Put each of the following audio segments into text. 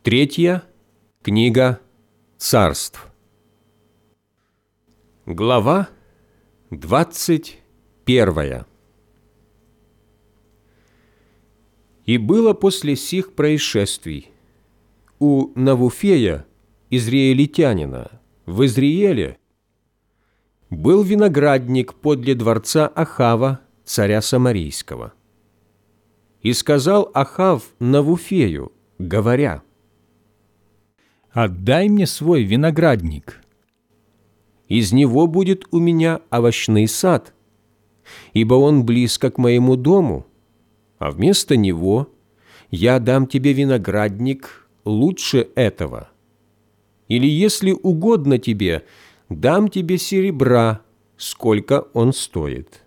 Третья книга Царств. Глава 21. И было после сих происшествий у Навуфея, израильтянина, в Изриеле был виноградник подле дворца Ахава, царя Самарийского. И сказал Ахав Навуфею, говоря: «Отдай мне свой виноградник. из него будет у меня овощный сад, ибо он близко к моему дому, а вместо него я дам тебе виноградник лучше этого. Или, если угодно тебе, дам тебе серебра, сколько он стоит».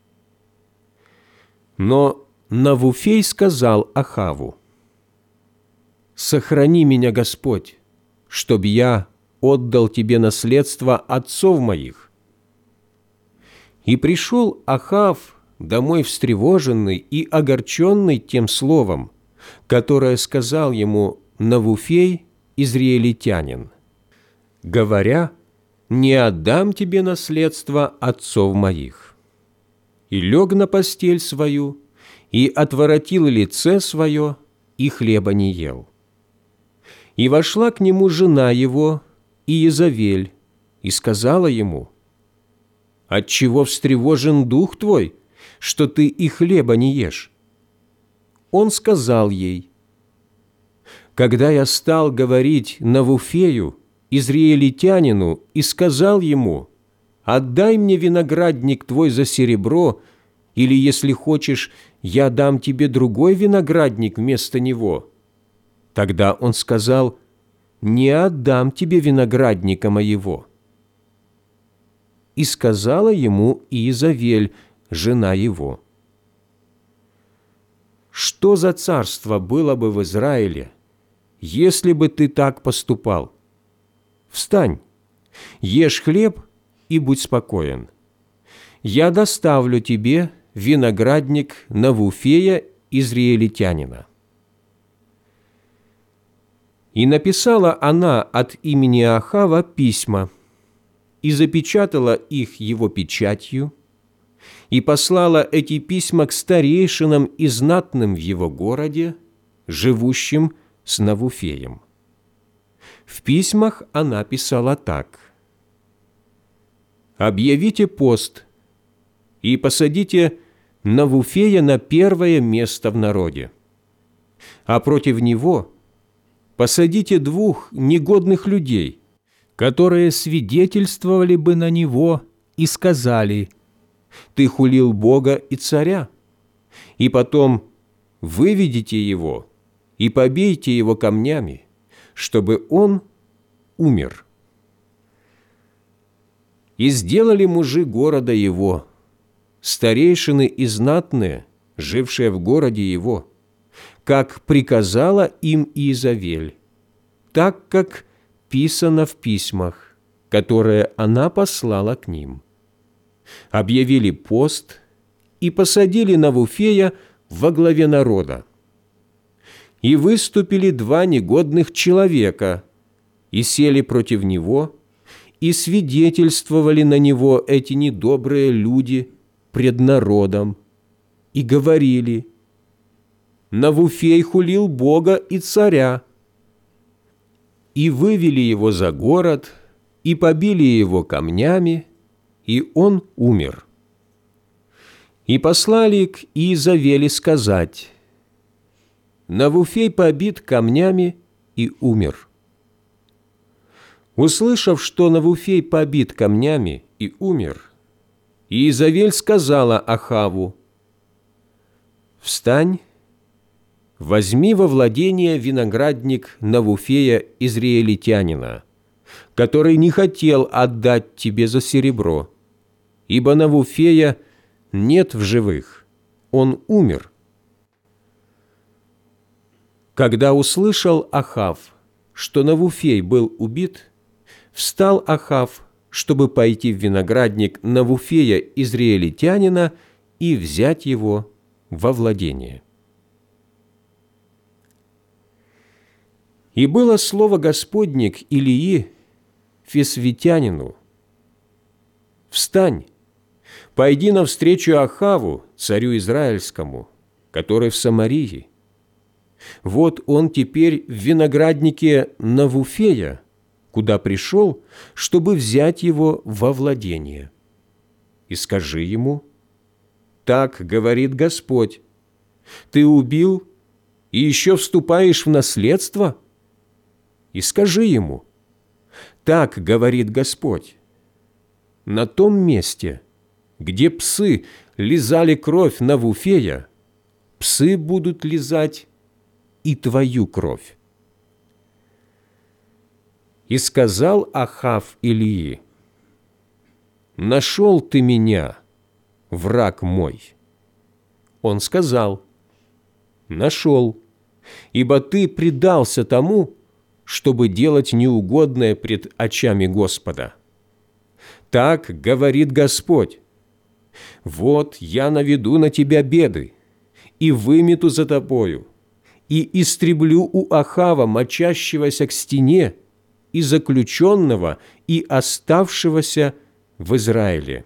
Но Навуфей сказал Ахаву: «Сохрани меня, Господь, чтоб я отдал тебе наследство отцов моих». И пришел Ахав домой встревоженный и огорченный тем словом, которое сказал ему Навуфей, израильтянин, говоря: «Не отдам тебе наследство отцов моих». И лег на постель свою, и отворотил лице свое, и хлеба не ел. И вошла к нему жена его, Иезавель, и сказала ему: «Отчего встревожен дух твой, что ты и хлеба не ешь?» Он сказал ей: «Когда я стал говорить Навуфею, израильтянину, и сказал ему: отдай мне виноградник твой за серебро, или, если хочешь, я дам тебе другой виноградник вместо него, тогда он сказал: не отдам тебе виноградника моего». И сказала ему Иезавель, жена его: «Что за царство было бы в Израиле, если бы ты так поступал? Встань, ешь хлеб и будь спокоен. Я доставлю тебе виноградник Навуфея, израильтянина». И написала она от имени Ахава письма, и запечатала их его печатью, и послала эти письма к старейшинам и знатным в его городе, живущим с Навуфеем. В письмах она писала так: «Объявите пост и посадите Навуфея на первое место в народе, а против него посадите двух негодных людей, которые свидетельствовали бы на него и сказали: ты хулил Бога и царя, и потом выведите его и побейте его камнями, чтобы он умер». И сделали мужи города его, старейшины и знатные, жившие в городе его, как приказала им Иезавель, так как писано в письмах, которые она послала к ним. Объявили пост и посадили Навуфея во главе народа. И выступили два негодных человека, и сели против него, и свидетельствовали на него эти недобрые люди пред народом, и говорили: «Навуфей хулил Бога и царя». И вывели его за город, и побили его камнями, и он умер. И послали к Иезавели сказать: «Навуфей побит камнями и умер». Услышав, что Навуфей побит камнями и умер, Иезавель сказала Ахаву: «Встань, возьми во владение виноградник Навуфея, израильтянина, который не хотел отдать тебе за серебро, ибо Навуфея нет в живых, он умер». Когда услышал Ахав, что Навуфей был убит, встал Ахав, чтобы пойти в виноградник Навуфея, израильтянина, и взять его во владение. И было слово Господне к Илии, Фесвитянину: «Встань, пойди навстречу Ахаву, царю израильскому, который в Самарии. Вот он теперь в винограднике Навуфея, куда пришел, чтобы взять его во владение. И скажи ему: так говорит Господь, ты убил и еще вступаешь в наследство? И скажи ему: так говорит Господь, на том месте, где псы лизали кровь Навуфея, псы будут лизать и твою кровь». И сказал Ахав Илии: «Нашел ты меня, враг мой». Он сказал: «Нашел, ибо ты предался тому, чтобы делать неугодное пред очами Господа. Так говорит Господь: вот я наведу на тебя беды, и вымету за тобою, и истреблю у Ахава, мочащегося к стене, и заключенного, и оставшегося в Израиле.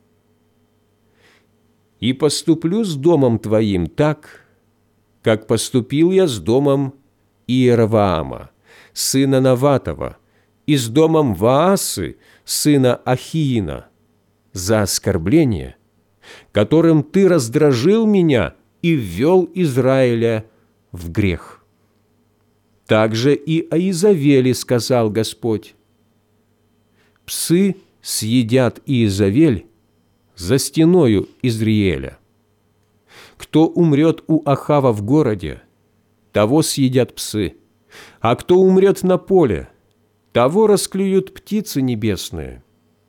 И поступлю с домом твоим так, как поступил я с домом Иеровоама, сына Наватова, и с домом Ваасы, сына Ахиина, за оскорбление, которым ты раздражил меня и ввел Израиля в грех. Также и о Иезавели сказал Господь: псы съедят Иезавель за стеною Изриэля. Кто умрет у Ахава в городе, того съедят псы, а кто умрет на поле, того расклюют птицы небесные.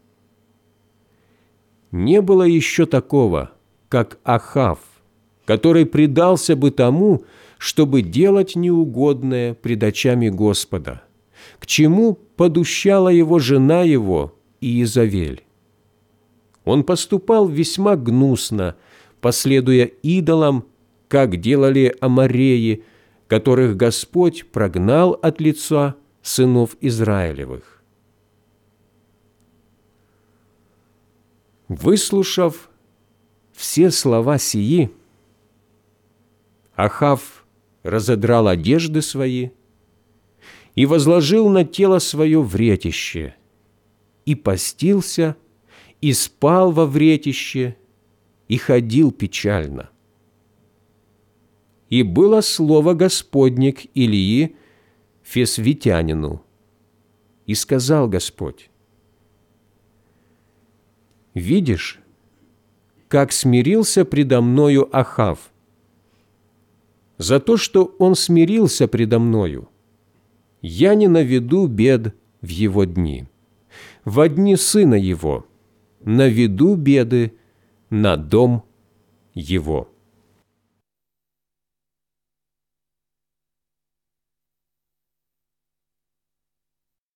Не было еще такого, как Ахав, который предался бы тому, чтобы делать неугодное пред очами Господа, к чему подущала его жена его Иезавель. Он поступал весьма гнусно, последуя идолам, как делали амореи, которых Господь прогнал от лица сынов Израилевых. Выслушав все слова сии, Ахав разодрал одежды свои и возложил на тело свое вретище, и постился, и спал во вретище, и ходил печально. И было слово Господне к Илии, Фесвитянину, и сказал Господь: «Видишь, как смирился предо мною Ахав? За то, что он смирился предо мною, я не наведу бед в его дни. Во дни сына его наведу беды на дом его».